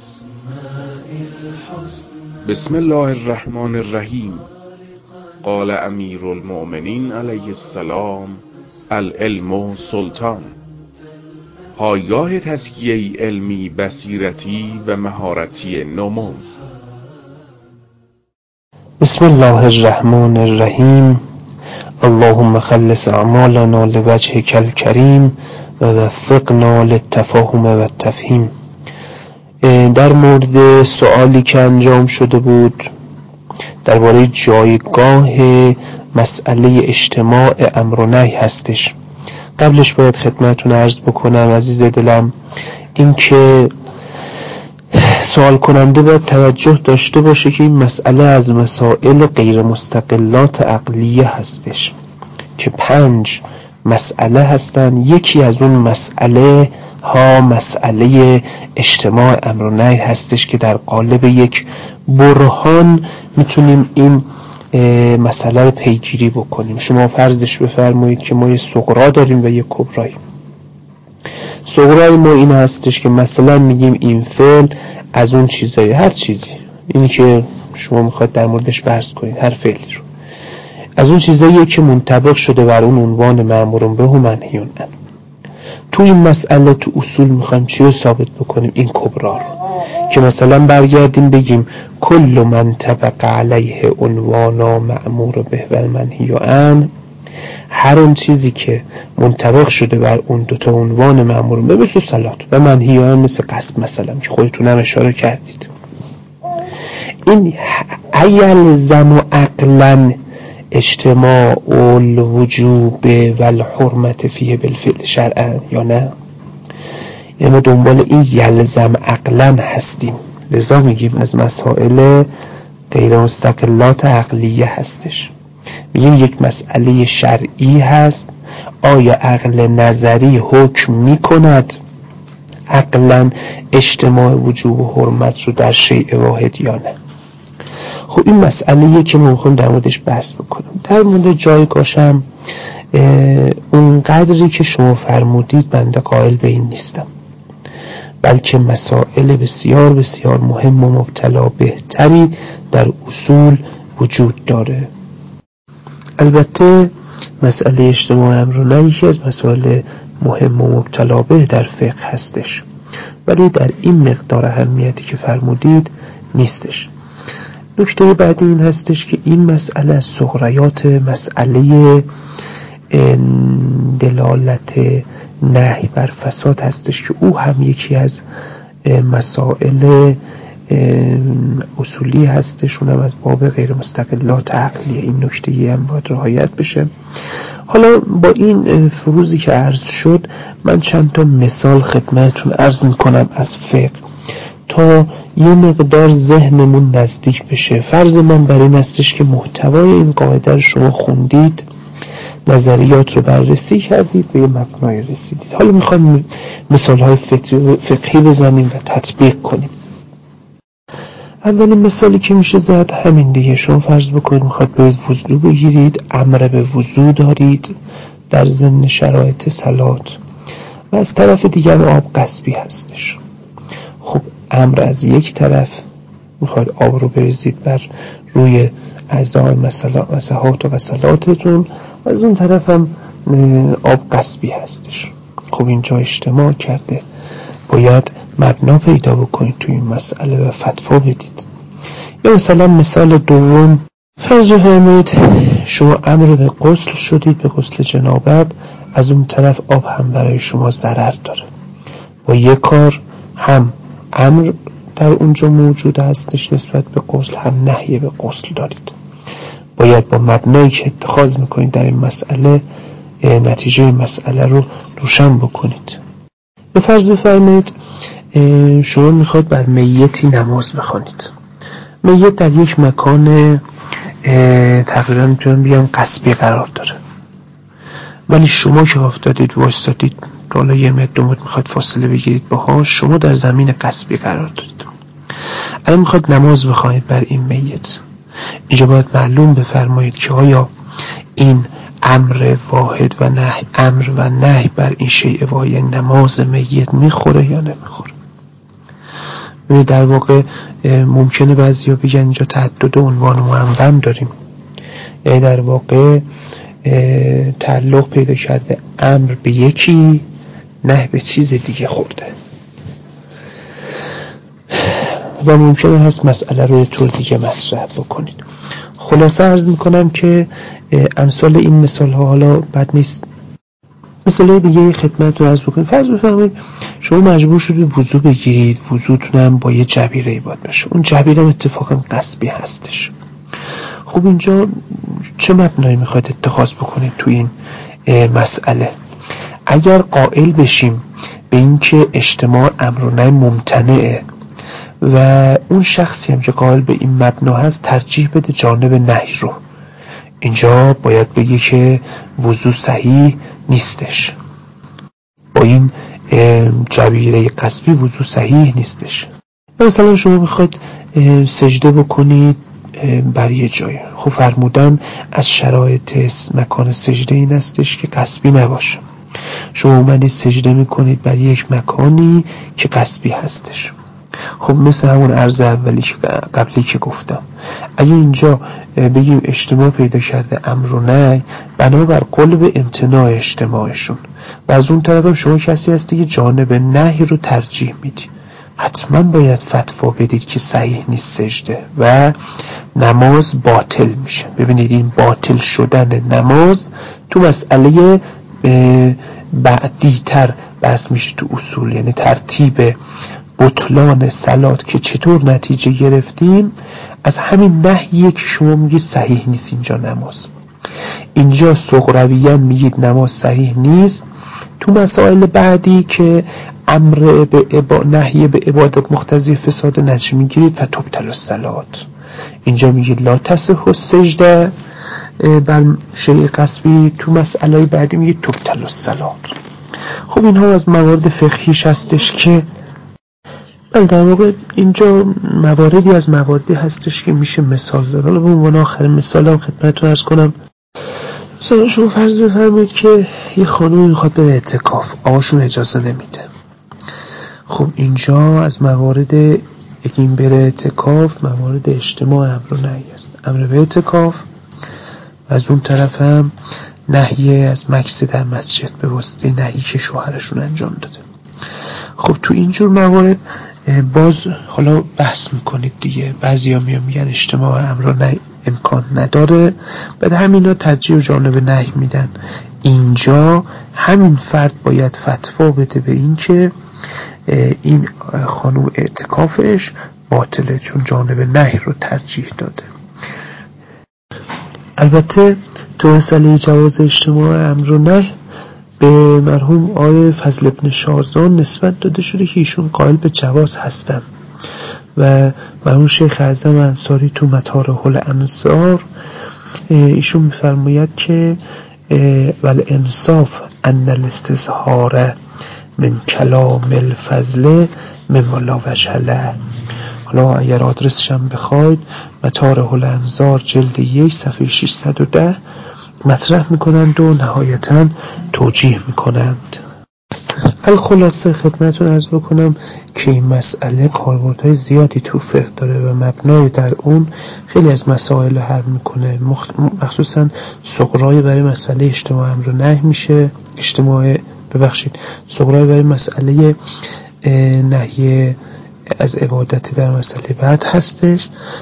بسم الله الرحمن الرحیم. قال امیر المؤمنین علیه السلام: العلم سلطان. پایگاه تزکیه علمی، بصیرتی و مهارتی نمو. بسم الله الرحمن الرحیم. اللهم خلص اعمالنا لوجهک الکریم و وفقنا للتفاهم و التفهیم. در مورد سوالی که انجام شده بود درباره جایگاه مسئله اجتماع امر و نهی هستش. قبلش باید خدمتتون عرض بکنم عزیز دلم، این که سوال کننده باید توجه داشته باشه که این مسئله از مسائل غیر مستقلات عقلیه هستش که 5 مسئله هستن. یکی از اون مسئله ها مسئله اجتماع امر و نهی هستش که در قالب یک برهان میتونیم این مسئله رو پیگیری بکنیم. شما فرضش بفرمایید که ما یه صغرا داریم و یه کبرایی. صغرای ما این هستش که مثلا میگیم این فعل از اون چیزایی، هر چیزی، اینی که شما میخواد در موردش بحث کنید، هر فعلی رو، از اون چیزاییه که منطبق شده بر اون عنوان مأمور به و منهی عنه. تو این مسئله تو اصول میخوایم چی رو ثابت بکنیم؟ این کبرا رو، که مثلا برگردیم بگیم کل من طبق علیه عنوانا مأمور به و منهی عنه، هر اون چیزی که منطبق شده بر اون دوتا عنوان مأمور به، مثل صلات، و منهی عنه مثل قصد مثلا که خودتون هم اشاره کردید، این یلزم عقلا اجتماع الوجوب و الحرمت فیه بالفعل شرعا یا نه؟ یعنی ما دنبال این یلزم عقلا هستیم، لذا میگیم از مسائل غیر مستقلات عقلیه هستش. میگیم یک مسئله شرعی هست، آیا عقل نظری حکم میکند عقلا اجتماع وجوب و حرمت رو در شیء واحد یا نه؟ خب این مسئله‌ایه که ما میخوایم در موردش بحث بکنیم. در مورد جایگاهشم اون قدری که شما فرمودید بنده قائل به این نیستم، بلکه مسائل بسیار بسیار مهم و مبتلا بهتری در اصول وجود داره. البته مسئله اجتماع امر و نهی یکی از مسائل مهم و مبتلا به در فقه هستش، ولی در این مقدار اهمیتی که فرمودید نیستش. نکته بعدی این هستش که این مسئله از صغریات مسئله دلالت نهی بر فساد هستش که او هم یکی از مسائل اصولی هستش، اونم از باب غیر مستقلات عقلیه. این نکته هم باید رعایت بشه. حالا با این فروزی که عرض شد، من چند تا مثال خدمتتون عرض میکنم از فقه تا یه مقدار ذهنمون نزدیک بشه. فرض من بر این هستش که محتوای این قاعده رو شما خوندید، نظریات رو بررسی کردید، به یه مبنای رسیدید. حالا میخوایم مثالهای فقهی بزنیم و تطبیق کنیم. اولین مثالی که میشه زد همین دیگه. شما فرض بکنید میخواد باید وضو بگیرید، امر به وضو دارید در ضمن شرایط صلات، و از طرف دیگر آب غصبی هستش. خب امر از یک طرف، میخواید آب رو بریزید بر روی اعضای مسحات و غسلاتتون، از اون طرف هم آب غصبی هستش. خب اینجا اجتماع کرده، باید مبنا پیدا بکنید تو این مسئله و فتوا بدید. یا مثلا مثال دوم، فرض بفرمایید شما امر به غسل شدید، به غسل جنابت، از اون طرف آب هم برای شما ضرر داره. با یک کار هم امر در اونجا موجود هستش نسبت به غسل، هم نهی به غسل دارید. باید با مبنایی که اتخاذ میکنید در این مسئله نتیجه مسئله رو روشن بکنید. به فرض بفرمایید شما میخواد بر میتی نماز بخوانید. میت در یک مکان تقریبا میتونم بگم غصبی قرار داره، ولی شما که افتادید وایستادید، حالا یه متر دو متر میخواد فاصله بگیرید باهاش، شما در زمین غصبی قرار دارید. الان میخواد نماز بخوانید بر این میت. اینجا باید معلوم بفرمایید که آیا این امر واحد و نهی، امر و نهی بر این شیء واحد نماز میت میخوره یا نمیخوره. در واقع ممکنه بعضیا بگن اینجا تعدد عنوان معون داریم، یعنی در واقع تعلق پیدا کرده امر به یکی، نهی به چیز دیگه خورده و ممکنه هست مسئله رو یه طور دیگه مطرح بکنید. خلاصه عرض میکنم که امثال این مثال ها، حالا بد نیست مثال دیگه خدمت رو عرض بکنید. فرض بفرمایید شما مجبور شدید وضو بگیرید، وضوتون هم با یه جبیره باید باشه، اون جبیره اتفاقا غصبی هستش. خب اینجا چه مبنایی میخواید اتخاذ بکنید تو این مسئله؟ اگر قائل بشیم به این که اجتماع امر و نهی ممتنعه و اون شخصی هم که قائل به این مبنا هست ترجیح بده جانب نهی رو، اینجا باید بگه که وضو صحیح نیستش، با این جبیره غصبی وضو صحیح نیستش. مثلا شما میخواید سجده بکنید بر یه جای، خب فرمودن از شرایط مکان سجده این هستش که غصبی نباشه. شما اومدید سجده میکنید بر یک مکانی که غصبی هستش. خب مثل همون عرض قبلی که گفتم، اگه اینجا بگیم اجتماع پیدا کرده امر و نهی بنابر قلب امتناع اجتماعشون و از اون طرف هم شما کسی هستی که جانب نهی رو ترجیح میدی، حتما باید فتوا بدید که صحیح نیست سجده و نماز باطل میشه. ببینید این باطل شدن نماز تو مسئله بعدی‌تر بحث میشه تو اصول، یعنی ترتیب بطلان صلات که چطور نتیجه گرفتیم از همین نهیه که شما میگید صحیح نیست اینجا نماز. اینجا صغرویاً میگید نماز صحیح نیست، تو مسائل بعدی که امر به نهی به عبادت مقتضی فساد نتیجه میگیرید و تبطل الصلات، اینجا میگید لا تصح السجده بر شیء غصبی، تو مسئله بعدی میگید تبطل الصلات. خب اینها از موارد فقهیش هستش که در واقع اینجا مواردی از مواردی هستش که میشه مثال زد. حالا به عنوان آخرین مثالم خدمتتون عرض کنم، مثلا شما فرض بفرمایید که یه خانومی میخواد بره اعتکاف، آقاشون اجازه نمیده. خب اینجا از موارد این بره اعتکاف موارد اجتماع امر و نهی است، امر به اعتکاف و از اون طرف هم نهی از مکث در مسجد به واسطه نهی که شوهرشون انجام داده. خب تو اینجور موارد باز حالا بحث میکنید دیگه، بعضیا میگن اجتماع امر و نهی امکان نداره، بعد همینا ترجیح و جانب نهی میدن. اینجا همین فرد باید فتوا بده به این که این خانوم اعتکافش باطله چون جانب نهی رو ترجیح داده. البته تو مسئله جواز اجتماع امر و نهی به مرحوم آقای فضل ابن شازان نسبت داده شده که ایشون قائل به جواز هستن و مرحوم شیخ اعظم انصاری تو مطارح الانصار ایشون میفرماید که والانصاف ان الاستظهار من کلام الفضل مما لا وجه له. حالا اگر آدرسش هم بخواید مطارح الانظار جلد 1 صفحه 610 مطرح میکنند و نهایتاً توجیه میکنند. الخلاصه خدمتتون عرض بکنم که این مسئله کاربردهای زیادی تو فقه داره و مبنای در اون خیلی از مسائل حل میکنه، مخصوصا صغرای برای مسئله اجتماع امر و نهی میشه، صغرای برای مسئله نهی از عبادت در مسئله بعد هستش.